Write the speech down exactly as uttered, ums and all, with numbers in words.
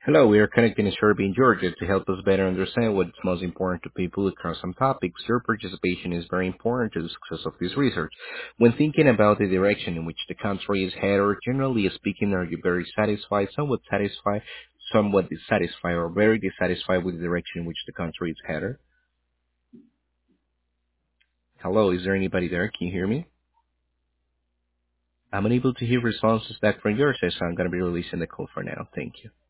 Hello, we are connecting in Serbia in Georgia to help us better understand what's most important to people across some topics. Your participation is very important to the success of this research. When thinking about the direction in which the country is headed, or generally speaking, are you very satisfied, somewhat satisfied, somewhat dissatisfied, or very dissatisfied with the direction in which the country is headed? Hello, is there anybody there? Can you hear me? I'm unable to hear responses back from your side, so I'm going to be releasing the call for now. Thank you.